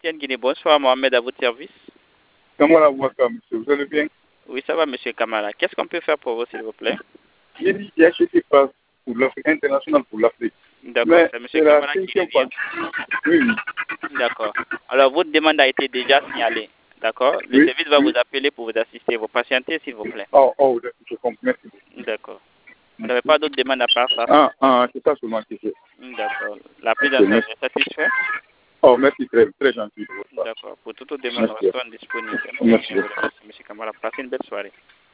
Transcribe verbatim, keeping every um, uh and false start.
ancienne Guinée. Bonsoir, Mohamed, à votre service. Kamala Ouaka, monsieur, vous allez bien? Oui, ça va, monsieur Kamala. Qu'est-ce qu'on peut faire pour vous, s'il vous plaît? J'ai dit j'ai acheté passe pour l'Afrique internationale pour l'Afrique. D'accord, c'est monsieur Kamala qui revient. Oui, oui. D'accord. Alors, votre demande a été déjà signalée. D'accord. Le Oui, service va oui. vous appeler pour vous assister. Vous patientez, s'il vous plaît. Oh, oh, je comprends. Merci. D'accord. Vous n'avez pas d'autres demandes à part ça? Ah, ah, c'est ça seulement que j'ai. D'accord. La prise en charge est satisfaite? Oh, merci, très, très gentil. D'accord. Pour toute autre demande, nous restons disponibles. Merci. Je vous remercie, monsieur Kamala. Passez une belle soirée.